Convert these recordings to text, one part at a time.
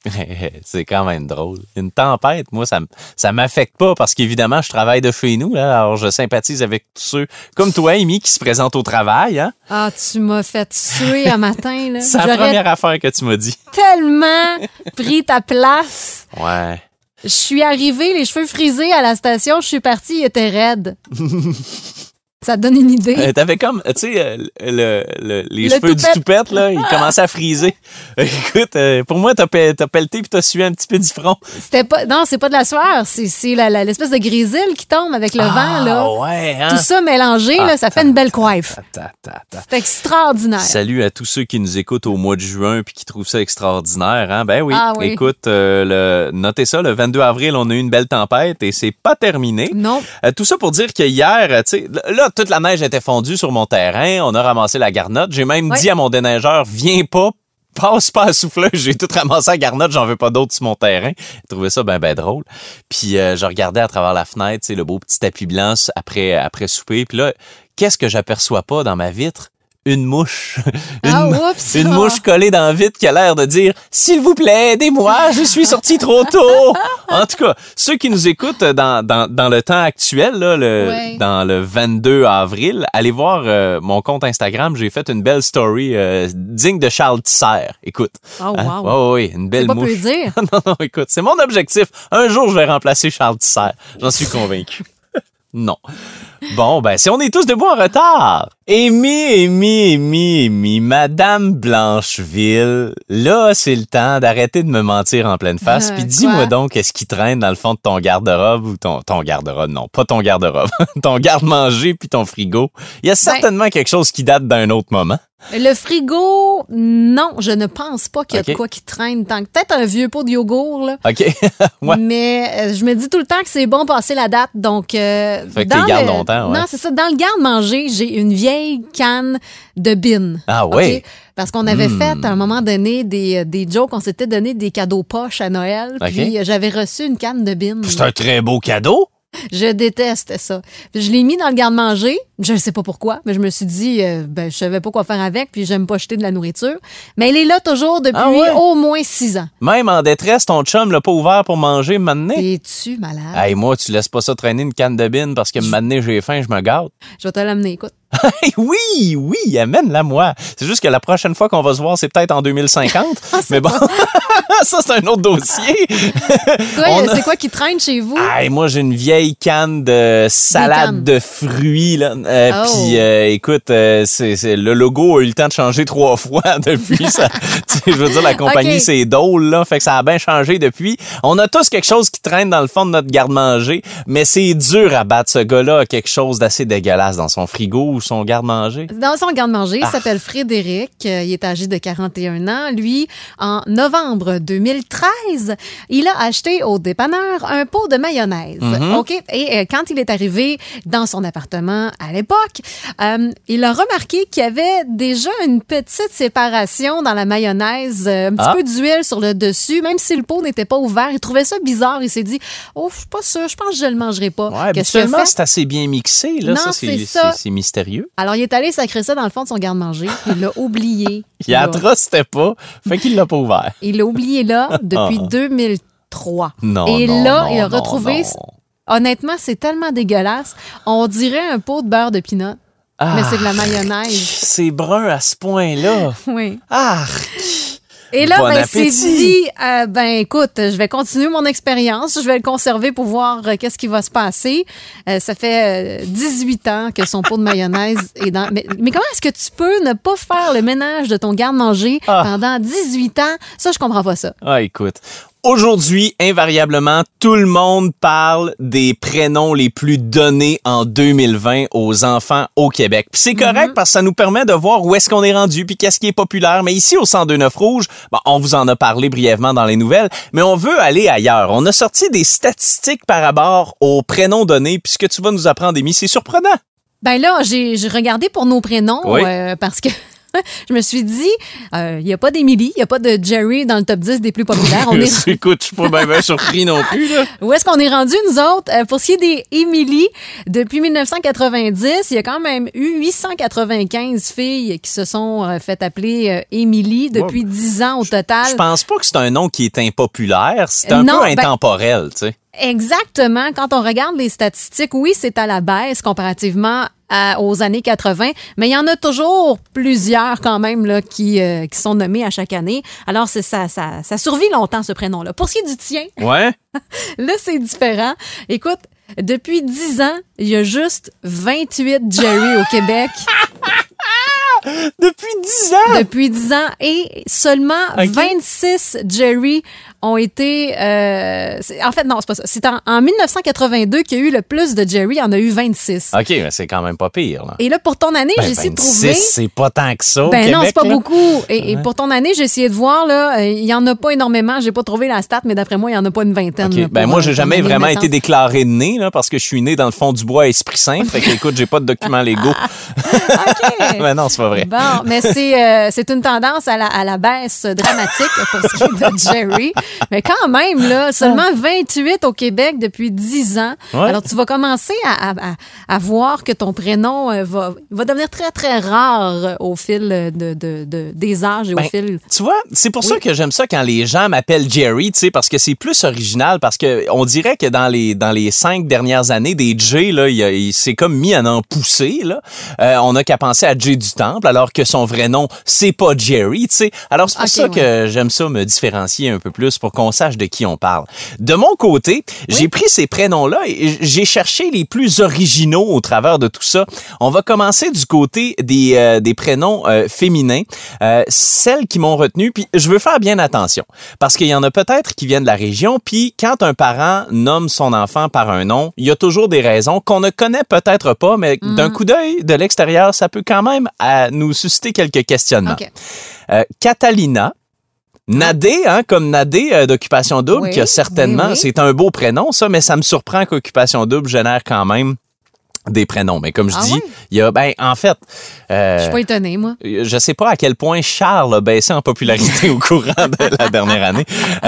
C'est quand même drôle. Une tempête, moi, ça m'affecte pas parce qu'évidemment, je travaille de chez nous. Là, alors, je sympathise avec tous ceux comme toi, Amy, qui se présentent au travail. Hein? Ah, tu m'as fait suer un matin. Là. C'est la première affaire que tu m'as dit. Tellement pris ta place. Ouais. Je suis arrivée, les cheveux frisés à la station. Je suis partie, il était raide. Ça te donne une idée. T'avais comme, tu sais, les cheveux du toupette, là, ils commençaient à friser. Écoute, pour moi, t'as pelleté puis t'as sué un petit peu du front. Non, c'est pas de la sueur, c'est l'espèce de grésil qui tombe avec le vent, là. Ouais, hein? Tout ça mélangé, là, ça fait une belle coiffe. C'est extraordinaire. Salut à tous ceux qui nous écoutent au mois de juin puis qui trouvent ça extraordinaire, hein? Ben oui. Oui. Écoute, notez ça, le 22 avril, on a eu une belle tempête et c'est pas terminé. Non. Tout ça pour dire que hier, tu sais, là, toute la neige était fondue sur mon terrain. On a ramassé la garnotte. J'ai même dit à mon déneigeur, viens pas, passe pas à souffleuse. J'ai tout ramassé à garnotte. J'en veux pas d'autres sur mon terrain. J'ai trouvé ça ben drôle. Puis je regardais à travers la fenêtre, tu sais, le beau petit tapis blanc après souper. Puis là, qu'est-ce que j'aperçois pas dans ma vitre? Une mouche. Une mouche collée dans la vitre qui a l'air de dire « S'il vous plaît, aidez-moi, je suis sorti trop tôt! » En tout cas, ceux qui nous écoutent dans le temps actuel, là, dans le 22 avril, allez voir mon compte Instagram. J'ai fait une belle story digne de Charles Tisser. Écoute. Oh, wow. Oui, une belle mouche. C'est pas peu dire. Non, écoute, c'est mon objectif. Un jour, je vais remplacer Charles Tisser. J'en suis convaincu. Non. Bon, ben, si on est tous debout en retard. Amy, Madame Blancheville, là, c'est le temps d'arrêter de me mentir en pleine face. Puis dis-moi donc, qu'est-ce qui traîne dans le fond de ton garde-robe ou ton garde-robe? Non, pas ton garde-robe. Ton garde-manger puis ton frigo. Il y a certainement quelque chose qui date d'un autre moment. Le frigo, non, je ne pense pas qu'il y a de quoi qui traîne tant que peut-être un vieux pot de yogourt, là. OK. Ouais. Mais je me dis tout le temps que c'est bon passer la date, donc... fait que tu gardes longtemps, ouais. Non, c'est ça. Dans le garde-manger, j'ai une vieille canne de bin. Ah oui? Okay? Parce qu'on avait fait, à un moment donné, des jokes, on s'était donné des cadeaux poches à Noël, puis j'avais reçu une canne de bin. C'est un très beau cadeau! Je déteste ça. Puis je l'ai mis dans le garde-manger. Je ne sais pas pourquoi, mais je me suis dit, je savais pas quoi faire avec, puis j'aime pas jeter de la nourriture. Mais elle est là toujours depuis au moins 6 ans. Même en détresse, ton chum l'a pas ouvert pour manger maintenant. Es-tu malade? Hey, moi, tu laisses pas ça traîner une canne de bin parce que maintenant j'ai faim, je me gâte. Je vais te l'amener, écoute. Oui, amène-la moi. C'est juste que la prochaine fois qu'on va se voir, c'est peut-être en 2050. Mais bon, ça, c'est un autre dossier. Toi, c'est quoi qui traîne chez vous? Hey, moi, j'ai une vieille canne de salade de fruits, là. Puis, écoute, le logo a eu le temps de changer 3 fois depuis ça. Je veux dire, la compagnie, c'est Dole, là. Fait que ça a bien changé depuis. On a tous quelque chose qui traîne dans le fond de notre garde-manger, mais c'est dur à battre. Ce gars-là a quelque chose d'assez dégueulasse dans son frigo ou son garde-manger. Dans son garde-manger, il s'appelle Frédéric. Il est âgé de 41 ans. Lui, en novembre 2013, il a acheté au dépanneur un pot de mayonnaise. OK? Et quand il est arrivé dans son appartement à l'époque, il a remarqué qu'il y avait déjà une petite séparation dans la mayonnaise, un petit peu d'huile sur le dessus, même si le pot n'était pas ouvert. Il trouvait ça bizarre. Il s'est dit, oh, je suis pas sûre, je pense que je le mangerai pas. Ouais, habituellement, c'est assez bien mixé. Là. Non, c'est mystérieux. Alors, il est allé sacrer ça dans le fond de son garde-manger. Il l'a oublié. Il a trusté pas, fait qu'il l'a pas ouvert. Il l'a oublié là depuis 2003. Non, Et là, il a retrouvé... Honnêtement, c'est tellement dégueulasse. On dirait un pot de beurre de pinot, mais c'est de la mayonnaise. C'est brun à ce point-là. Oui. Et là, il s'est dit, écoute, je vais continuer mon expérience, je vais le conserver pour voir qu'est-ce qui va se passer. Ça fait 18 ans que son pot de mayonnaise est dans... Mais comment est-ce que tu peux ne pas faire le ménage de ton garde-manger pendant 18 ans? Ça, je comprends pas ça. Écoute... Aujourd'hui, invariablement, tout le monde parle des prénoms les plus donnés en 2020 aux enfants au Québec. Puis c'est correct parce que ça nous permet de voir où est-ce qu'on est rendu puis qu'est-ce qui est populaire. Mais ici, au 102.9 Rouge, on vous en a parlé brièvement dans les nouvelles, mais on veut aller ailleurs. On a sorti des statistiques par rapport aux prénoms donnés. Puis ce que tu vas nous apprendre, Amy, c'est surprenant. Ben là, j'ai regardé pour nos prénoms parce que... je me suis dit, il n'y a pas d'Émilie, il n'y a pas de Jerry dans le top 10 des plus populaires. Écoute, je suis pas bien surpris non plus. Là. Où est-ce qu'on est rendu, nous autres? Pour ce qui est des Émilie, depuis 1990, il y a quand même eu 895 filles qui se sont fait appeler Émilie depuis 10 ans au total. Je pense pas que c'est un nom qui est impopulaire. C'est un peu intemporel, tu sais. Exactement. Quand on regarde les statistiques, oui, c'est à la baisse comparativement aux années 80, mais il y en a toujours plusieurs quand même là, qui sont nommés à chaque année. Alors, ça survit longtemps, ce prénom-là. Pour ce qui est du tien, ouais. Là, c'est différent. Écoute, depuis 10 ans, il y a juste 28 Jerry au Québec. Depuis 10 ans? Depuis 10 ans. Et seulement 26 Jerry ont été... en fait, non, c'est pas ça. C'est en 1982 qu'il y a eu le plus de Jerry. Il y en a eu 26. OK, mais c'est quand même pas pire. Là. Et là, pour ton année, j'ai essayé de trouver... 26, c'est pas tant que ça au Québec, non, c'est pas là. beaucoup. Et pour ton année, j'ai essayé de voir, là, il y en a pas énormément. J'ai pas trouvé la stat, mais d'après moi, il y en a pas une vingtaine. Okay. Là, moi, j'ai jamais vraiment été déclaré de né, là, parce que je suis né dans le fond du bois à Esprit-Saint. Fait que, écoute, j'ai pas de documents légaux. OK. Mais non, c'est pas vrai. Bon, mais c'est une tendance à la baisse dramatique pour ce qui est de Jerry. Mais quand même, là, seulement 28 au Québec depuis 10 ans. Ouais. Alors, tu vas commencer à voir que ton prénom va devenir très, très rare au fil des âges et au fil... Tu vois, c'est pour ça que j'aime ça quand les gens m'appellent Jerry, tu sais, parce que c'est plus original, parce que on dirait que dans les 5 dernières années, des J, là, il s'est comme mis à en pousser, là. On n'a qu'à penser à Jay du Temple, alors que son vrai nom, c'est pas Jerry, tu sais. Alors, c'est pour ça que j'aime ça me différencier un peu plus pour qu'on sache de qui on parle. De mon côté, j'ai pris ces prénoms-là et j'ai cherché les plus originaux au travers de tout ça. On va commencer du côté des prénoms féminins, celles qui m'ont retenu, puis je veux faire bien attention, parce qu'il y en a peut-être qui viennent de la région, puis quand un parent nomme son enfant par un nom, il y a toujours des raisons qu'on ne connaît peut-être pas, mais d'un coup d'œil de l'extérieur, ça peut quand même nous susciter quelques questionnements. Okay. Catalina, Nadé, comme Nadé d'Occupation Double, qui a certainement, c'est un beau prénom, ça, mais ça me surprend qu'Occupation Double génère quand même des prénoms. Mais comme je dis, il y a, en fait... je suis pas étonnée, moi. Je sais pas à quel point Charles a baissé en popularité au courant de la dernière année.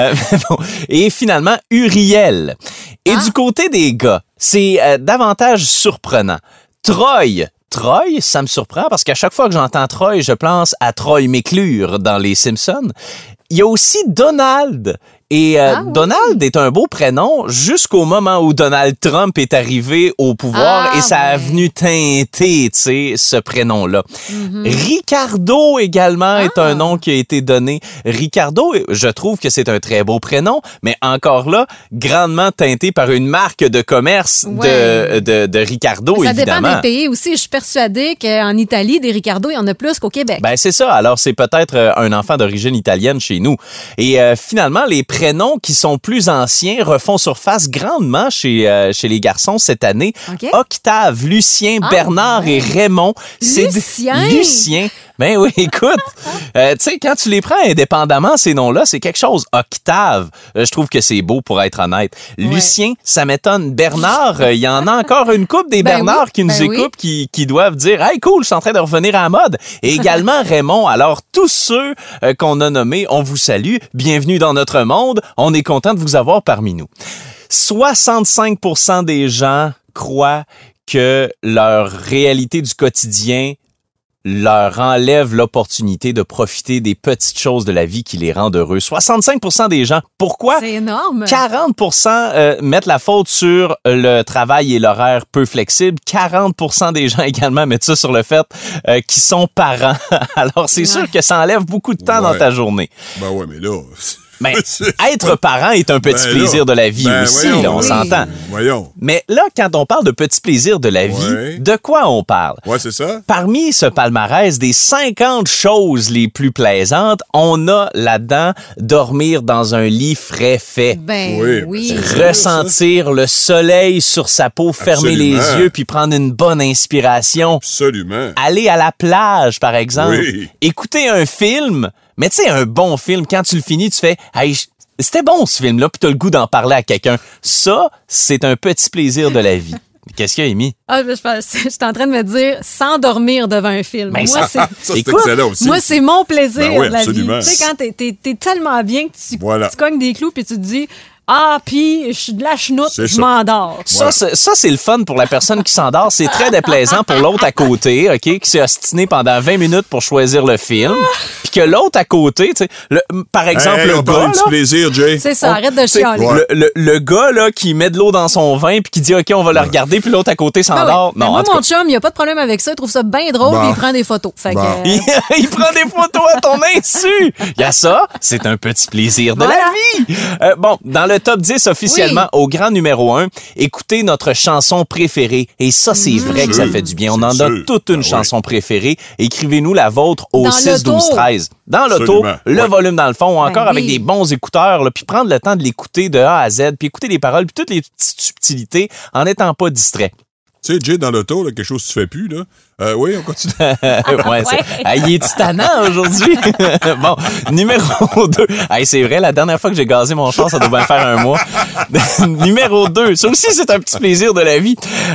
Et finalement, Uriel. Et du côté des gars, c'est davantage surprenant. Troy, ça me surprend parce qu'à chaque fois que j'entends Troy, je pense à Troy McClure dans Les Simpsons. Il y a aussi Donald. Et Donald est un beau prénom jusqu'au moment où Donald Trump est arrivé au pouvoir et ça a venu teinter, tu sais, ce prénom-là. Ricardo également est un nom qui a été donné. Ricardo, je trouve que c'est un très beau prénom, mais encore là, grandement teinté par une marque de commerce de Ricardo, évidemment. Ça dépend des pays aussi. Je suis persuadée qu'en Italie, des Ricardo, il y en a plus qu'au Québec. C'est ça. Alors, c'est peut-être un enfant d'origine italienne chez nous. Et finalement, les prénoms qui sont plus anciens refont surface grandement chez les garçons cette année. Okay. Octave, Lucien, Bernard et Raymond. Lucien. Ben oui, écoute, tu sais, quand tu les prends indépendamment, ces noms-là, c'est quelque chose. Octave, je trouve que c'est beau pour être honnête. Lucien, ça m'étonne. Bernard, il y en a encore une couple des Bernard qui nous écoutent, qui doivent dire « Hey, cool, je suis en train de revenir à la mode. » Et également Raymond. Alors, tous ceux qu'on a nommés, on vous salue. Bienvenue dans notre monde. On est content de vous avoir parmi nous. 65% des gens croient que leur réalité du quotidien leur enlève l'opportunité de profiter des petites choses de la vie qui les rendent heureux. 65% des gens. Pourquoi? C'est énorme. 40% mettent la faute sur le travail et l'horaire peu flexible. 40% des gens également mettent ça sur le fait qu'ils sont parents. Alors, c'est sûr que ça enlève beaucoup de temps dans ta journée. Ben ouais, mais là... Mais être parent est un petit plaisir de la vie aussi, voyons, là, on s'entend. Voyons. Mais là, quand on parle de petits plaisirs de la vie, de quoi on parle? Ouais, c'est ça. Parmi ce palmarès des 50 choses les plus plaisantes, on a là-dedans dormir dans un lit frais fait. Oui. Ressentir le soleil sur sa peau, fermer les yeux puis prendre une bonne inspiration. Absolument. Aller à la plage, par exemple. Écouter un film. Mais tu sais, un bon film, quand tu le finis, tu fais « Hey, c'était bon ce film-là », puis t'as le goût d'en parler à quelqu'un. Ça, c'est un petit plaisir de la vie. Qu'est-ce qu'il y a, Amy? Je suis en train de me dire s'endormir devant un film. Ben, moi, ça, c'est excellent aussi. Moi, c'est mon plaisir Ben oui, de la absolument. vie. Tu sais, quand t'es tellement bien que tu Voilà. cognes des clous puis tu te dis puis je suis de la chenoute, C'est je ça. m'endors. Ça, c'est le fun pour la personne qui s'endort. C'est très déplaisant pour l'autre à côté, OK, qui s'est ostiné pendant 20 minutes pour choisir le film. Puis que l'autre à côté, tu sais, par exemple, Hey, le on parle gars, un petit là, plaisir, Jay. C'est ça, arrête de chialer. Ouais. le gars là, qui met de l'eau dans son vin puis qui dit, OK, on va le regarder, puis l'autre à côté Ben s'endort. oui. Mais Non, moi, en tout mon cas, chum, il a pas de problème avec ça. Il trouve ça bien drôle Bon. et il prend des photos. Fait Bon. que, il prend des photos à ton insu. Il y a ça, c'est un petit plaisir de Voilà. la vie. Bon, dans le top 10 officiellement, au grand numéro 1, écoutez notre chanson préférée. Et ça, c'est vrai que ça fait du bien. On en a sûr. toute une Ah chanson préférée. Écrivez-nous la vôtre au Dans 6 12 l'auto. 13. Dans l'auto, Absolument. le Ouais. volume dans le fond, ou encore Ben avec oui. des bons écouteurs, là, puis prendre le temps de l'écouter de A à Z, puis écouter les paroles, puis toutes les petites subtilités en n'étant pas distrait. Tu sais, Jay, dans l'auto, là, quelque chose que tu fais plus, là. Oui, on continue. Ouais, il est tannant aujourd'hui. Bon, numéro 2. Hey, c'est vrai, la dernière fois que j'ai gazé mon char, ça doit bien faire un mois. Numéro 2. Ça aussi, c'est un petit plaisir de la vie.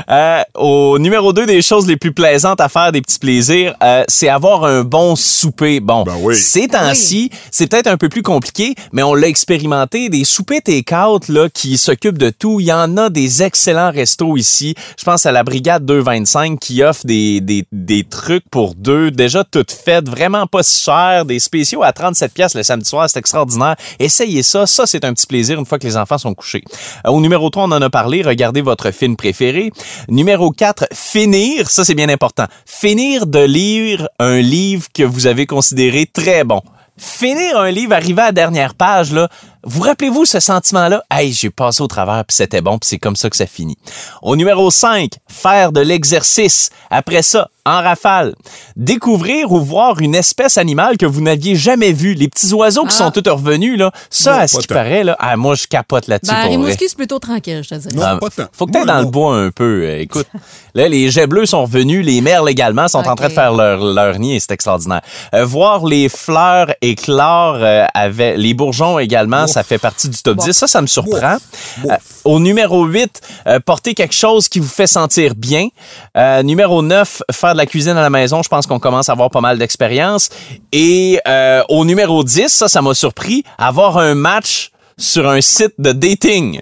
Au numéro 2 des choses les plus plaisantes à faire, des petits plaisirs, c'est avoir un bon souper. Bon, Ben oui. ces temps-ci, c'est peut-être un peu plus compliqué, mais on l'a expérimenté. Des soupers take-out là, qui s'occupent de tout. Il y en a des excellents restos ici. Je pense à la Brigade 225 qui offre des trucs pour deux, déjà toutes faites, vraiment pas si cher, des spéciaux à 37 pièces le samedi soir, c'est extraordinaire. Essayez ça, c'est un petit plaisir une fois que les enfants sont couchés. Au numéro 3, on en a parlé, regardez votre film préféré. Numéro 4, finir, ça c'est bien important. Finir de lire un livre que vous avez considéré très bon. Finir un livre, arriver à la dernière page, là, vous rappelez-vous ce sentiment-là? Hey, j'ai passé au travers, puis c'était bon, puis c'est comme ça que ça finit. Au numéro 5, faire de l'exercice. Après ça, en rafale. Découvrir ou voir une espèce animale que vous n'aviez jamais vue. Les petits oiseaux qui sont tous revenus, là, ça, Non, à ce pas qui tant. paraît, là, moi, je capote là-dessus pour vrai. Rimouski, c'est plutôt tranquille, je te dis. Non, Ah, pas tant. faut que t'ailles Ouais, dans le non. bois un peu. Écoute, là, les jets bleus sont revenus, les merles également sont en train de faire leur nid et c'est extraordinaire. Voir les fleurs éclore avec les bourgeons également, ça fait partie du top 10. Ça me surprend. Au numéro 8, porter quelque chose qui vous fait sentir bien. Numéro 9, faire de la cuisine à la maison. Je pense qu'on commence à avoir pas mal d'expérience. Et au numéro 10, ça m'a surpris, avoir un match sur un site de dating.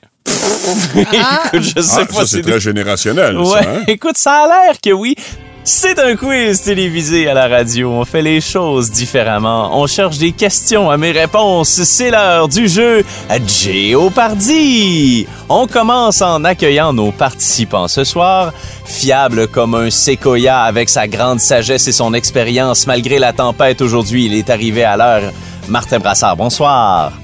Écoute, je sais pas Ça, c'est très générationnel, Ouais, ça, hein? écoute, ça a l'air que oui. C'est un quiz télévisé à la radio. On fait les choses différemment. On cherche des questions à mes réponses. C'est l'heure du jeu Jeopardy! On commence en accueillant nos participants ce soir. Fiable comme un séquoia avec sa grande sagesse et son expérience malgré la tempête aujourd'hui, il est arrivé à l'heure. Martin Brassard, bonsoir.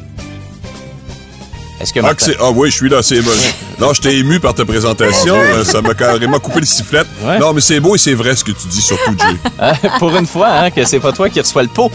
Est-ce que Martin... Oui, je suis là, c'est bon. Non, j'étais ému par ta présentation. Ça m'a carrément coupé le sifflet. Ouais. Non, mais c'est beau et c'est vrai ce que tu dis, surtout, Jay. Pour une fois, hein, que c'est pas toi qui reçois le pot.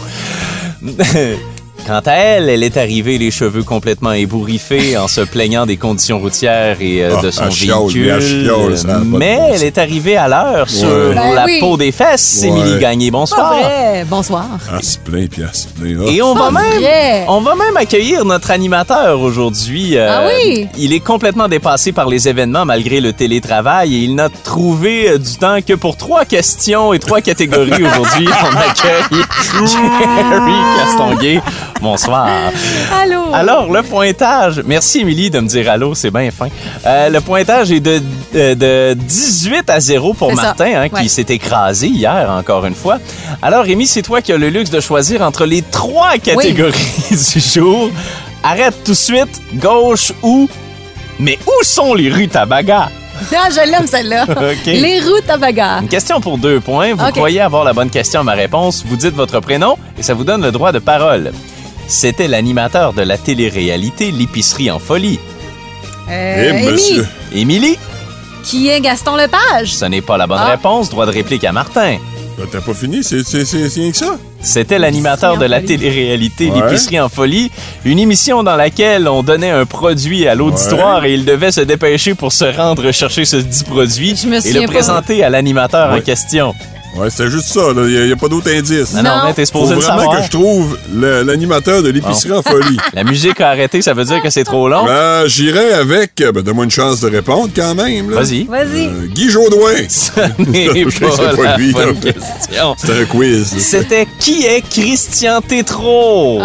Quant à elle, elle est arrivée les cheveux complètement ébouriffés en se plaignant des conditions routières et de son elle chiale, véhicule. elle chiale, ça a pas de Mais bon sens. elle est arrivée à l'heure sur Ben la oui. peau des fesses. Ouais. Émilie Gagné, Pas bonsoir. vrai. Bonsoir. Elle se plaint, puis elle se plaint. Et on va vrai. même accueillir notre animateur aujourd'hui. Ah oui? Il est complètement dépassé par les événements malgré le télétravail et il n'a trouvé du temps que pour 3 questions et 3 catégories aujourd'hui. On accueille Jerry Castonguay. Bonsoir. Allô. Alors, le pointage... Merci, Émilie, de me dire allô, c'est bien fin. Le pointage est de 18-0 pour C'est ça. Martin, hein, qui Ouais. s'est écrasé hier, encore une fois. Alors, Rémi, c'est toi qui as le luxe de choisir entre les 3 catégories du jour. Arrête tout de suite, gauche ou... Mais où sont les rues Tabaga? Ah, je l'aime, celle-là. OK. Les routes à bagarre. Une question pour 2 points. Vous OK. croyez avoir la bonne question à ma réponse. Vous dites votre prénom et ça vous donne le droit de parole. C'était l'animateur de la télé-réalité L'épicerie en folie. Eh, monsieur. Émilie, Qui est Gaston Lepage? ce n'est pas la bonne Ah. réponse. Droit de réplique à Martin. T'as pas fini? C'est rien que ça? C'était l'animateur de la L'épicerie en folie. télé-réalité Ouais. L'épicerie en folie, une émission dans laquelle on donnait un produit à l'auditoire et il devait se dépêcher pour se rendre chercher ce dit produit Je me et souviens le pas. présenter à l'animateur en Ouais. question. Ouais, c'était juste ça. Il n'y a pas d'autre indice. Non, mais t'es supposé Faut le vraiment savoir. que je trouve l'animateur de l'épicerie en folie. La musique a arrêté, ça veut dire que c'est trop long? J'irai avec... donne-moi une chance de répondre quand même. Là. Vas-y. Guy Jodoin. Ça n'est C'est pas pas lui, bonne là. question. C'était un quiz. C'était qui est Christian Tétrault?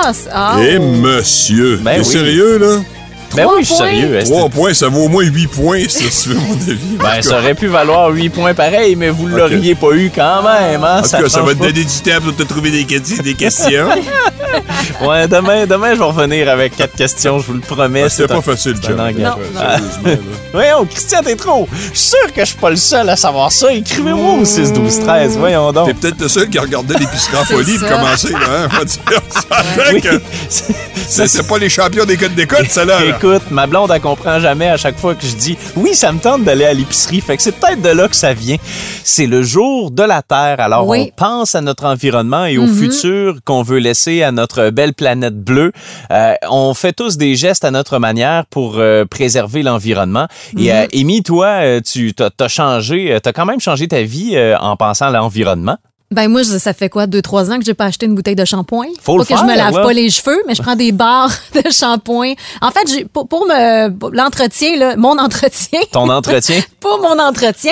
Et monsieur. Ben T'es oui. sérieux, là? Ben oui, je suis points. sérieux. 3 points, ça vaut au moins 8 points, si tu veux mon avis. Ben, ça aurait pu valoir 8 points pareil, mais vous l'auriez pas eu quand même, hein? En tout cas, ça va te change donner du temps pour te trouver des questions. pas. Ouais, demain, je vais revenir avec 4 questions, je vous le promets. C'était pas facile, c'est un John. engagement. Sérieusement, là. Voyons, Christian Tétrault, je suis sûr que je suis pas le seul à savoir ça. Écrivez-moi au 6-12-13, voyons donc. T'es peut-être le seul qui a regardé l'épicerie en folie pour ça. commencer, là, hein? Faut dire, on s'entend Oui. que c'est pas les champions des codes d'écoute, celle-là. Là. Écoute, ma blonde, elle comprend jamais à chaque fois que je dis « Oui, ça me tente d'aller à l'épicerie ». Fait que c'est peut-être de là que ça vient. C'est le jour de la Terre. Alors, Oui. on pense à notre environnement et au futur qu'on veut laisser à notre belle planète bleue. On fait tous des gestes à notre manière pour préserver l'environnement. Et Amy, toi, tu t'as changé, t'as quand même changé ta vie en pensant à l'environnement. Ben moi, ça fait quoi, 2-3 ans que j'ai pas acheté une bouteille de shampoing? Faut le pas que je me faire, lave là. pas les cheveux, mais je prends des barres de shampoing. En fait, pour l'entretien, là, mon entretien. Ton entretien? Pour mon entretien,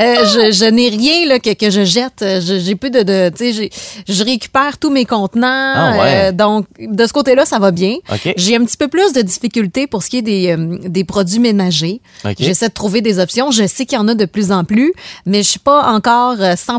je n'ai rien là, que je jette. J'ai plus de tu sais, je récupère tous mes contenants. Ah ouais. Donc, de ce côté-là, ça va bien. OK. J'ai un petit peu plus de difficultés pour ce qui est des produits ménagers. OK. J'essaie de trouver des options. Je sais qu'il y en a de plus en plus, mais je suis pas encore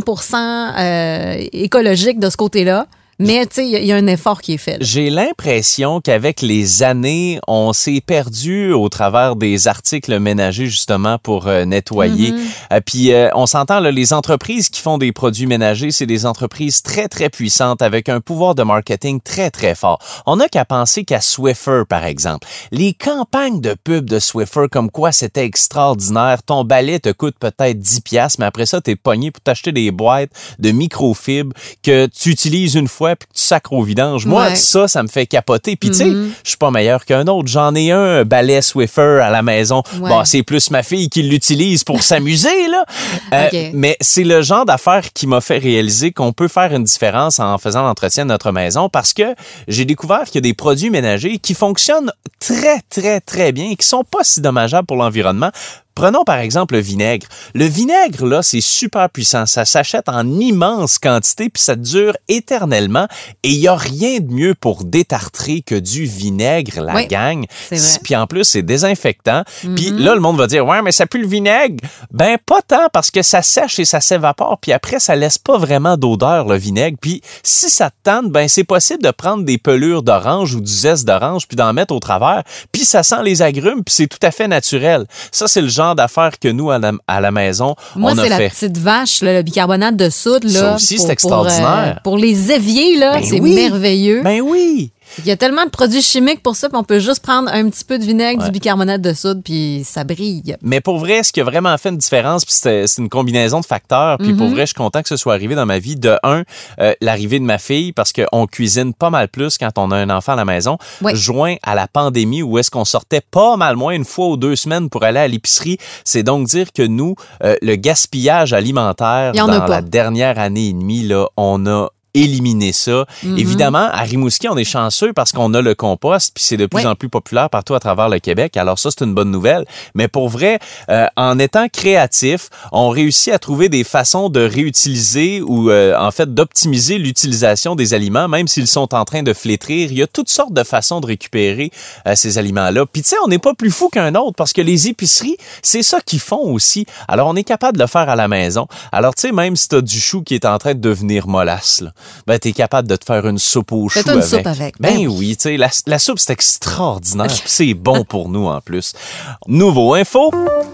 100% écologique de ce côté-là. Mais, tu sais, il y a un effort qui est fait. Là. J'ai l'impression qu'avec les années, on s'est perdu au travers des articles ménagers, justement, pour nettoyer. Puis, on s'entend, là, les entreprises qui font des produits ménagers, c'est des entreprises très, très puissantes avec un pouvoir de marketing très, très fort. On n'a qu'à penser qu'à Swiffer, par exemple. Les campagnes de pub de Swiffer, comme quoi c'était extraordinaire. Ton balai te coûte peut-être 10$, mais après ça, t'es pogné pour t'acheter des boîtes de microfibres que tu utilises une fois puis que tu sacres au vidange. Moi, Ouais. ça me fait capoter. Puis tu sais, je suis pas meilleur qu'un autre. J'en ai un balai Swiffer à la maison. Ouais. Bon, c'est plus ma fille qui l'utilise pour s'amuser, là. OK. Mais c'est le genre d'affaire qui m'a fait réaliser qu'on peut faire une différence en faisant l'entretien de notre maison parce que j'ai découvert qu'il y a des produits ménagers qui fonctionnent très, très, très bien et qui sont pas si dommageables pour l'environnement. Prenons par exemple le vinaigre. Le vinaigre, là, c'est super puissant. Ça s'achète en immense quantité puis ça dure éternellement. Et il n'y a rien de mieux pour détartrer que du vinaigre, la Oui, gang. c'est vrai. Puis en plus, c'est désinfectant. Puis là, le monde va dire, ouais, mais ça pue le vinaigre. Ben, pas tant parce que ça sèche et ça s'évapore. Puis après, ça laisse pas vraiment d'odeur, le vinaigre. Puis si ça te tente, ben, c'est possible de prendre des pelures d'orange ou du zeste d'orange puis d'en mettre au travers. Puis ça sent les agrumes puis c'est tout à fait naturel. Ça, c'est le genre d'affaires que nous, à la maison, Moi, on a c'est la fait. petite vache, là, le bicarbonate de soude. Là, Ça aussi, c'est extraordinaire. Pour les éviers, là, Ben c'est oui. merveilleux. Ben oui! Il y a tellement de produits chimiques pour ça, puis on peut juste prendre un petit peu de vinaigre, du bicarbonate de soude, puis ça brille. Mais pour vrai, ce qui a vraiment fait une différence, puis c'est une combinaison de facteurs, puis pour vrai, je suis content que ce soit arrivé dans ma vie. De un, l'arrivée de ma fille, parce qu'on cuisine pas mal plus quand on a un enfant à la maison, Ouais. joint à la pandémie où est-ce qu'on sortait pas mal moins une fois ou 2 semaines pour aller à l'épicerie. C'est donc dire que nous, le gaspillage alimentaire Il y en a dans pas. la dernière année et demie, là, on a éliminer ça. Évidemment, à Rimouski, on est chanceux parce qu'on a le compost, puis c'est de plus Oui. en plus populaire partout à travers le Québec. Alors ça, c'est une bonne nouvelle. Mais pour vrai, en étant créatif, on réussit à trouver des façons de réutiliser ou en fait d'optimiser l'utilisation des aliments, même s'ils sont en train de flétrir. Il y a toutes sortes de façons de récupérer ces aliments-là. Puis tu sais, on n'est pas plus fou qu'un autre parce que les épiceries, c'est ça qu'ils font aussi. Alors on est capable de le faire à la maison. Alors tu sais, même si t'as du chou qui est en train de devenir mollasse, là, ben t'es capable de te faire une soupe au chou Fais-toi une avec. soupe avec. Ben Ben oui, tu sais, la soupe, c'est extraordinaire. Puis c'est bon pour nous en plus. Nouveau info.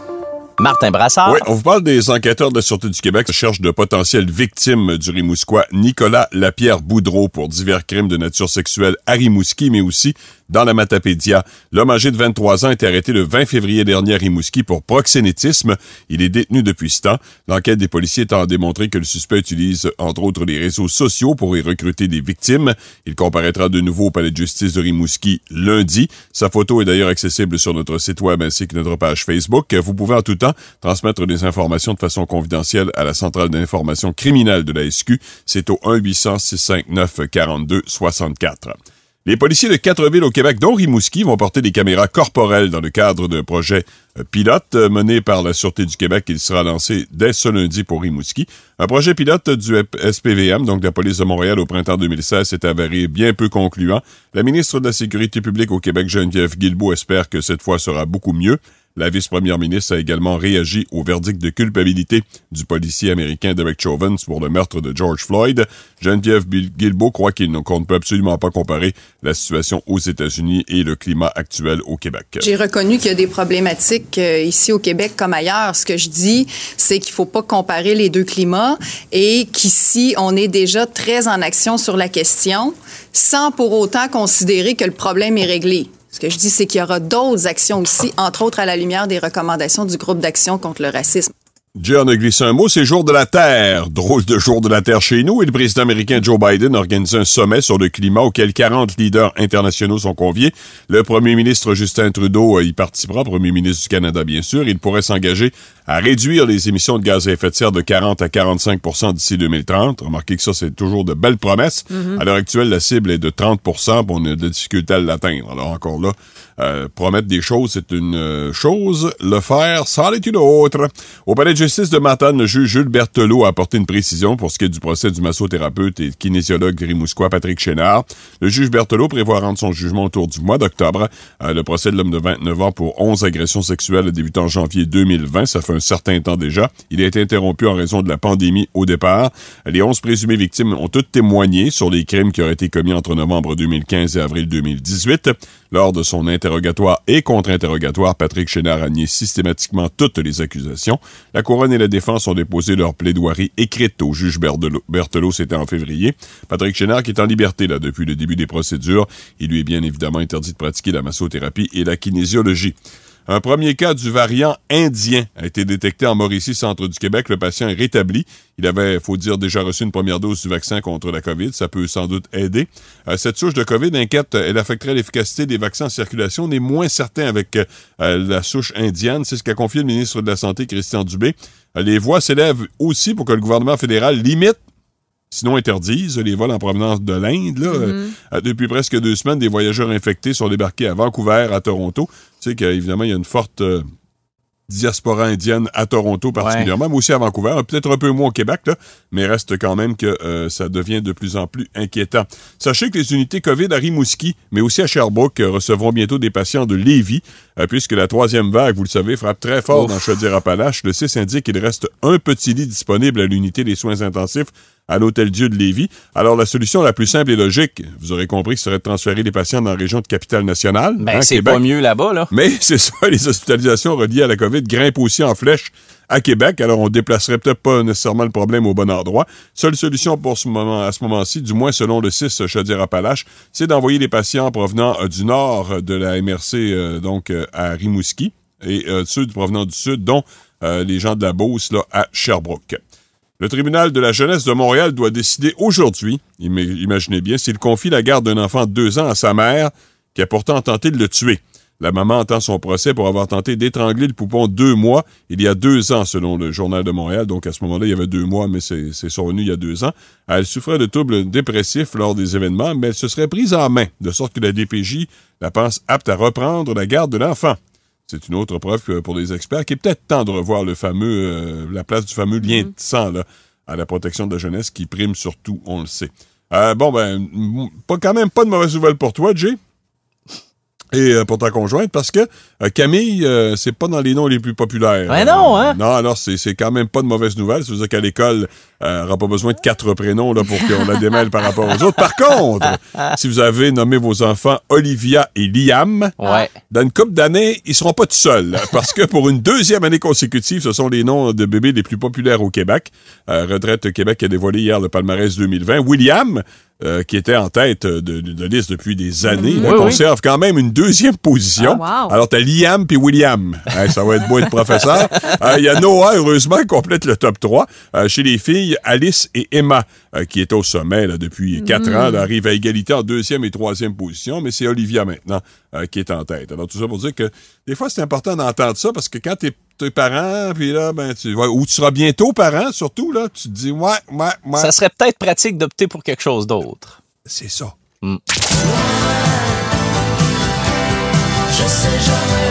Martin Brassard. Oui, on vous parle des enquêteurs de la Sûreté du Québec qui cherchent de potentielles victimes du Rimouskois Nicolas Lapierre-Boudreau pour divers crimes de nature sexuelle à Rimouski, mais aussi dans la Matapédia. L'homme âgé de 23 ans a été arrêté le 20 février dernier à Rimouski pour proxénétisme. Il est détenu depuis ce temps. L'enquête des policiers étant à démontrer que le suspect utilise, entre autres, les réseaux sociaux pour y recruter des victimes. Il comparaîtra de nouveau au palais de justice de Rimouski lundi. Sa photo est d'ailleurs accessible sur notre site web ainsi que notre page Facebook. Vous pouvez en tout temps temps, transmettre des informations de façon confidentielle à la centrale d'information criminelle de la SQ. C'est au 1-800-659-4264. Les policiers de 4 villes au Québec, dont Rimouski, vont porter des caméras corporelles dans le cadre d'un projet pilote mené par la Sûreté du Québec. Il sera lancé dès ce lundi pour Rimouski. Un projet pilote du SPVM, donc de la Police de Montréal, au printemps 2016, s'est avéré bien peu concluant. La ministre de la Sécurité publique au Québec, Geneviève Guilbeault, espère que cette fois sera beaucoup mieux. La vice-première ministre a également réagi au verdict de culpabilité du policier américain Derek Chauvin pour le meurtre de George Floyd. Geneviève Guilbeault croit qu'on ne peut absolument pas comparer la situation aux États-Unis et le climat actuel au Québec. J'ai reconnu qu'il y a des problématiques ici au Québec comme ailleurs. Ce que je dis, c'est qu'il ne faut pas comparer les deux climats et qu'ici, on est déjà très en action sur la question sans pour autant considérer que le problème est réglé. Ce que je dis, c'est qu'il y aura d'autres actions aussi, entre autres à la lumière des recommandations du groupe d'action contre le racisme. Jay en a glissé un mot, c'est Jour de la Terre. Drôle de jour de la Terre chez nous. Et le président américain Joe Biden organise un sommet sur le climat auquel 40 leaders internationaux sont conviés. Le premier ministre Justin Trudeau y participera, premier ministre du Canada bien sûr. Il pourrait s'engager à réduire les émissions de gaz à effet de serre de 40 à 45 % d'ici 2030. Remarquez que ça, c'est toujours de belles promesses. À l'heure actuelle, la cible est de 30 %, on a de difficultés à l'atteindre. Alors encore là, promettre des choses, c'est une chose. Le faire, c'en est une autre. Au palais de justice de Matane, le juge Jules Berthelot a apporté une précision pour ce qui est du procès du massothérapeute et kinésiologue rimouskois Patrick Chénard. Le juge Berthelot prévoit rendre son jugement autour du mois d'octobre. Le procès de l'homme de 29 ans pour 11 agressions sexuelles débutant en janvier 2020. Ça fait un certain temps déjà. Il a été interrompu en raison de la pandémie au départ. Les 11 présumées victimes ont toutes témoigné sur les crimes qui auraient été commis entre novembre 2015 et avril 2018. Lors de son interrogatoire et contre-interrogatoire, Patrick Chénard a nié systématiquement toutes les accusations. La couronne et la défense ont déposé leur plaidoirie écrite au juge Berthelot, c'était en février. Patrick Chénard, qui est en liberté là depuis le début des procédures, il lui est bien évidemment interdit de pratiquer la massothérapie et la kinésiologie. Un premier cas du variant indien a été détecté en Mauricie, centre du Québec. Le patient est rétabli. Il avait, faut dire, déjà reçu une première dose du vaccin contre la COVID. Ça peut sans doute aider. Cette souche de COVID inquiète. Elle affecterait l'efficacité des vaccins en circulation. On est moins certain avec la souche indienne. C'est ce qu'a confié le ministre de la Santé, Christian Dubé. Les voix s'élèvent aussi pour que le gouvernement fédéral limite, sinon interdisent, les vols en provenance de l'Inde. Depuis presque 2 semaines, des voyageurs infectés sont débarqués à Vancouver, à Toronto. Tu sais qu'évidemment, il y a une forte diaspora indienne à Toronto particulièrement, mais aussi à Vancouver, peut-être un peu moins au Québec, là, mais reste quand même que ça devient de plus en plus inquiétant. Sachez que les unités COVID à Rimouski, mais aussi à Sherbrooke, recevront bientôt des patients de Lévis, puisque la 3e vague, vous le savez, frappe très fort dans Chaudière-Appalaches. Le CIS indique qu'il reste un petit lit disponible à l'unité des soins intensifs à l'Hôtel-Dieu de Lévis. Alors, la solution la plus simple et logique, vous aurez compris, serait de transférer les patients dans la région de Capitale-Nationale. Ben, c'est Québec. Pas mieux là-bas, là. Mais c'est ça, les hospitalisations reliées à la COVID grimpent aussi en flèche à Québec. Alors, on déplacerait peut-être pas nécessairement le problème au bon endroit. Seule solution pour à ce moment-ci, du moins selon le CIS Chaudière-Appalaches, c'est d'envoyer les patients provenant du nord de la MRC, donc à Rimouski, et ceux provenant du sud, dont les gens de la Beauce, là, à Sherbrooke. Le tribunal de la jeunesse de Montréal doit décider aujourd'hui, imaginez bien, s'il confie la garde d'un enfant de 2 ans à sa mère, qui a pourtant tenté de le tuer. La maman entend son procès pour avoir tenté d'étrangler le poupon 2 mois, il y a 2 ans, selon le Journal de Montréal. Donc, à ce moment-là, il y avait 2 mois, mais c'est survenu il y a 2 ans. Elle souffrait de troubles dépressifs lors des événements, mais elle se serait prise en main, de sorte que la DPJ la pense apte à reprendre la garde de l'enfant. C'est une autre preuve pour les experts qu'il est peut-être temps de revoir la place du fameux lien de sang là, à la protection de la jeunesse qui prime surtout, on le sait. Quand même pas de mauvaise nouvelle pour toi, Jay. Et pour ta conjointe, parce que Camille, c'est pas dans les noms les plus populaires. Ben non, hein? Non, alors c'est quand même pas de mauvaise nouvelle. Ça veut dire qu'à l'école, elle n'aura pas besoin de 4 prénoms là, pour qu'on la démêle par rapport aux autres. Par contre, si vous avez nommé vos enfants Olivia et Liam, dans une couple d'années, ils seront pas tout seuls. Parce que pour une 2e année consécutive, ce sont les noms de bébés les plus populaires au Québec. Retraite Québec a dévoilé hier le palmarès 2020. William, qui était en tête de liste depuis des années, conserve quand même une 2e position. Wow. Alors, t'as Liam puis William. Ça va être beau être professeur. Il y a Noah, heureusement, qui complète le top 3. Chez les filles, Alice et Emma, qui est au sommet là, depuis 4 ans, là, arrivent à égalité en 2e et 3e position, mais c'est Olivia maintenant qui est en tête. Alors, tout ça pour dire que des fois, c'est important d'entendre ça parce que quand t'es parent, puis là, ou tu seras bientôt parent, surtout, là, tu te dis, ouais. Ça serait peut-être pratique d'opter pour quelque chose d'autre. C'est ça. Je sais jamais.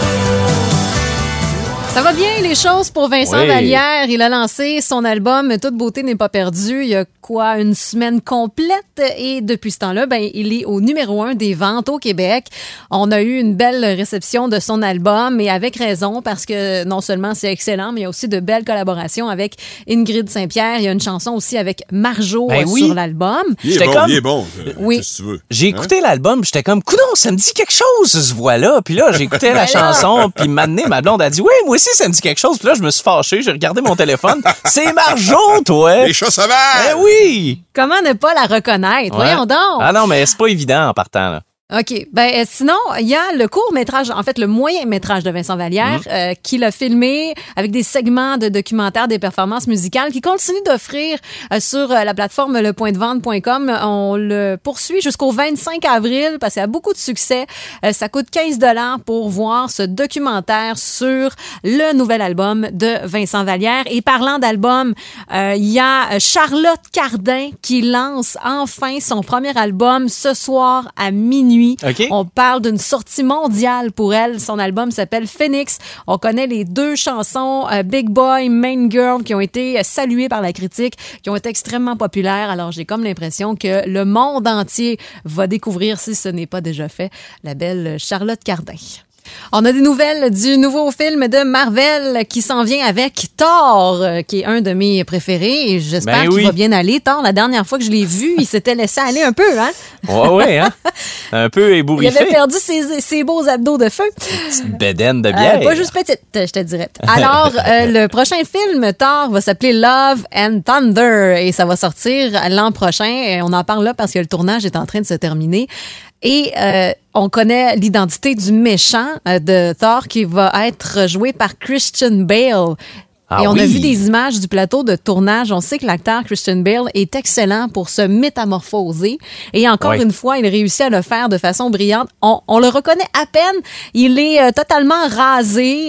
Ça va bien, les choses pour Vincent Vallière. Il a lancé son album « Toute beauté n'est pas perdue » il y a une semaine complète. Et depuis ce temps-là, il est au numéro 1 des ventes au Québec. On a eu une belle réception de son album, et avec raison, parce que non seulement c'est excellent, mais il y a aussi de belles collaborations avec Ingrid Saint-Pierre. Il y a une chanson aussi avec Marjo sur l'album. Il est bon. Oui. Si tu veux. J'ai écouté l'album, j'étais comme, coudonc, ça me dit quelque chose, ce voix-là. Puis là, j'écoutais la chanson, puis maintenant, ma blonde a dit, oui, moi aussi, ça me dit quelque chose. Puis là, je me suis fâché, j'ai regardé mon téléphone. C'est Marjo, toi! Les chats sauvages! Eh oui! Comment ne pas la reconnaître? Ouais. Voyons donc! Ah non, mais c'est pas évident en partant, là. OK. Sinon, il y a le court-métrage, en fait, le moyen-métrage de Vincent Vallière, qu'il a filmé avec des segments de documentaires des performances musicales, qui continue d'offrir sur la plateforme lepointdevente.com. On le poursuit jusqu'au 25 avril parce qu'il y a beaucoup de succès. Ça coûte 15 $ pour voir ce documentaire sur le nouvel album de Vincent Vallière. Et parlant d'album, il y a Charlotte Cardin qui lance enfin son premier album ce soir à minuit. Okay. On parle d'une sortie mondiale pour elle. Son album s'appelle Phoenix. On connaît les 2 chansons, Big Boy, Main Girl, qui ont été saluées par la critique, qui ont été extrêmement populaires. Alors, j'ai comme l'impression que le monde entier va découvrir, si ce n'est pas déjà fait, la belle Charlotte Cardin. On a des nouvelles du nouveau film de Marvel qui s'en vient avec Thor, qui est un de mes préférés, et j'espère qu'il va bien aller. Thor, la dernière fois que je l'ai vu, il s'était laissé aller un peu, hein? Ouais, hein? Un peu ébouriffé. Il avait perdu ses beaux abdos de feu. Une petite bédaine de bière. Pas juste petite, je te dirais. Alors, le prochain film, Thor, va s'appeler Love and Thunder, et ça va sortir l'an prochain. Et on en parle là parce que le tournage est en train de se terminer. Et on connaît l'identité du méchant de Thor qui va être joué par Christian Bale. Et on a vu des images du plateau de tournage. On sait que l'acteur Christian Bale est excellent pour se métamorphoser. Et encore une fois, il réussit à le faire de façon brillante. On le reconnaît à peine. Il est totalement rasé.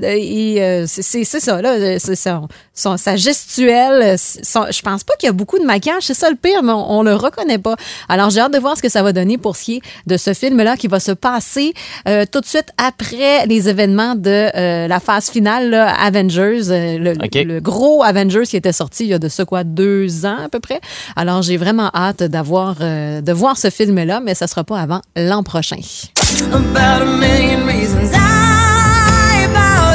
C'est ça, là. C'est sa gestuelle. Je pense pas qu'il y a beaucoup de maquillage. C'est ça le pire, mais on le reconnaît pas. Alors, j'ai hâte de voir ce que ça va donner pour ce qui est de ce film-là qui va se passer tout de suite après les événements de la phase finale, là, Avengers. Le gros Avengers qui était sorti il y a de 2 ans à peu près. Alors, j'ai vraiment hâte de voir ce film-là, mais ça sera pas avant l'an prochain. About a million reasons I bow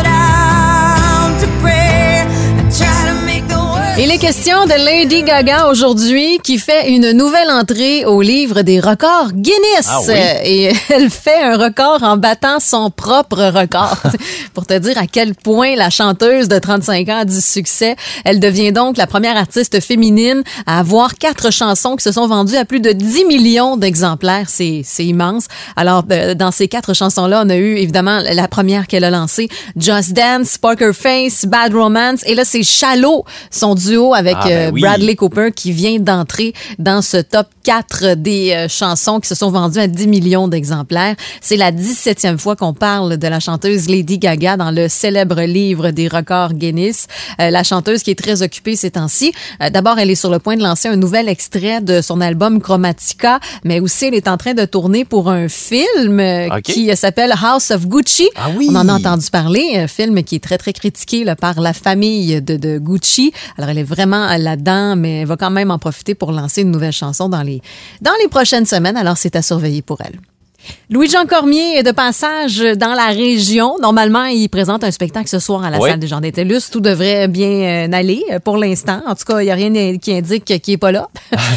down to pray. I try to make the world. Il est question de Lady Gaga aujourd'hui qui fait une nouvelle entrée au livre des records Guinness. Ah oui? Et elle fait un record en battant son propre record. Pour te dire à quel point la chanteuse de 35 ans a du succès. Elle devient donc la première artiste féminine à avoir 4 chansons qui se sont vendues à plus de 10 millions d'exemplaires. C'est immense. Alors, dans ces 4 chansons-là, on a eu évidemment la première qu'elle a lancée, Just Dance, Poker Face, Bad Romance. Et là, c'est Shallow, son duo avec Bradley Cooper qui vient d'entrer dans ce top 4 des chansons qui se sont vendues à 10 millions d'exemplaires. C'est la 17e fois qu'on parle de la chanteuse Lady Gaga dans le célèbre livre des records Guinness. La chanteuse qui est très occupée ces temps-ci. D'abord, elle est sur le point de lancer un nouvel extrait de son album Chromatica, mais aussi elle est en train de tourner pour un film qui s'appelle House of Gucci. Ah oui. On en a entendu parler, un film qui est très, très critiqué là, par la famille de Gucci. Alors, elle est vraiment là-dedans, mais elle va quand même en profiter pour lancer une nouvelle chanson dans les prochaines semaines. Alors, c'est à surveiller pour elle. Louis-Jean Cormier est de passage dans la région. Normalement, il présente un spectacle ce soir à la salle des Jean d'Intellus. Tout devrait bien aller pour l'instant. En tout cas, il n'y a rien qui indique qu'il n'est pas là.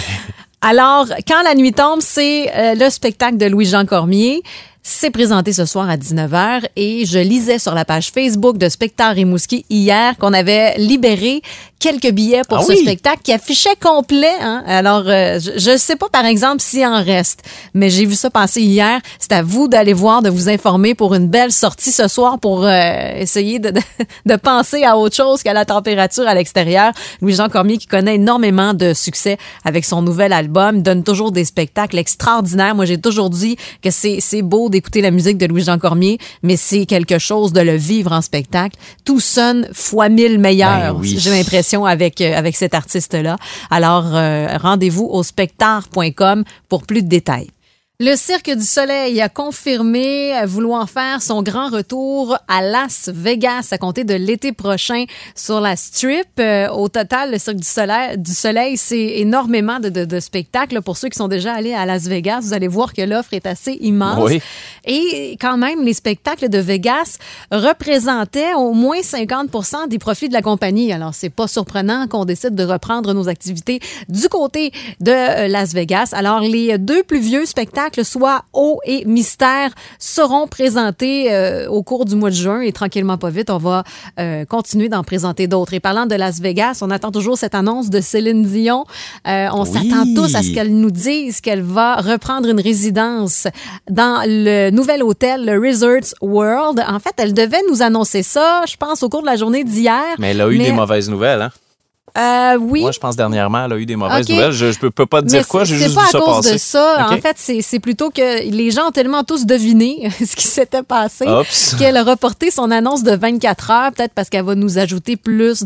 Alors, Quand la nuit tombe, c'est le spectacle de Louis-Jean Cormier. C'est présenté ce soir à 19h et je lisais sur la page Facebook de Spectacle Rimouski hier qu'on avait libéré quelques billets pour ce spectacle qui affichait complet. Hein? Alors, je sais pas, par exemple, s'il en reste, mais j'ai vu ça passer hier. C'est à vous d'aller voir, de vous informer pour une belle sortie ce soir pour essayer de penser à autre chose qu'à la température à l'extérieur. Louis-Jean Cormier, qui connaît énormément de succès avec son nouvel album, donne toujours des spectacles extraordinaires. Moi, j'ai toujours dit que c'est beau d'écouter la musique de Louis-Jean Cormier, mais c'est quelque chose de le vivre en spectacle. Tout sonne fois 1000 meilleur, j'ai l'impression, avec cet artiste-là. Alors, rendez-vous au spectar.com pour plus de détails. Le Cirque du Soleil a confirmé vouloir faire son grand retour à Las Vegas à compter de l'été prochain sur la Strip. Au total, le Cirque du Soleil, c'est énormément de spectacles. Pour ceux qui sont déjà allés à Las Vegas, vous allez voir que l'offre est assez immense. Oui. Et quand même, les spectacles de Vegas représentaient au moins 50% des profits de la compagnie. Alors, c'est pas surprenant qu'on décide de reprendre nos activités du côté de Las Vegas. Alors, les deux plus vieux spectacles, soit Eau et Mystère, seront présentés au cours du mois de juin et tranquillement pas vite, on va continuer d'en présenter d'autres. Et parlant de Las Vegas, on attend toujours cette annonce de Céline Dion. On s'attend tous à ce qu'elle nous dise qu'elle va reprendre une résidence dans le nouvel hôtel, le Resorts World. En fait, elle devait nous annoncer ça, je pense, au cours de la journée d'hier. Mais elle a eu des mauvaises nouvelles, hein? Oui. Moi, je pense dernièrement, elle a eu des mauvaises nouvelles. Je peux pas te dire quoi, j'ai juste vu ça passer. C'est pas à cause de ça. Okay. En fait, c'est plutôt que les gens ont tellement tous deviné ce qui s'était passé qu'elle a reporté son annonce de 24 heures, peut-être parce qu'elle va nous ajouter plus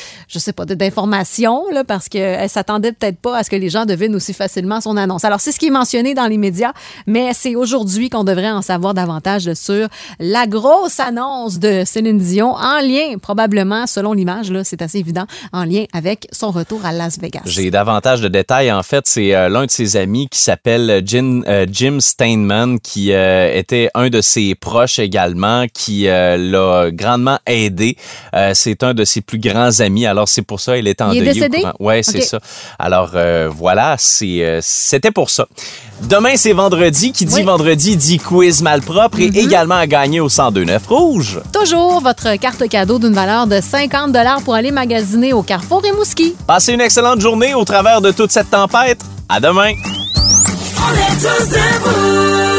d'informations, là, parce qu'elle s'attendait peut-être pas à ce que les gens devinent aussi facilement son annonce. Alors, c'est ce qui est mentionné dans les médias, mais c'est aujourd'hui qu'on devrait en savoir davantage sur la grosse annonce de Céline Dion en lien, probablement, selon l'image, là, c'est assez évident, en lien avec son retour à Las Vegas. J'ai davantage de détails. En fait, c'est l'un de ses amis qui s'appelle Jim Steinman, qui était un de ses proches également, qui l'a grandement aidé. C'est un de ses plus grands amis. Alors, c'est pour ça, il est endeuillé. Il est décédé? Oui, c'est ça. Alors, voilà, c'était pour ça. Demain, c'est vendredi. Qui dit vendredi dit quiz malpropre et également à gagner au 102.9 Rouge. Toujours votre carte cadeau d'une valeur de 50$ pour aller magasiner au Carrefour Rimouski. Passez une excellente journée au travers de toute cette tempête. À demain. On est tous debout.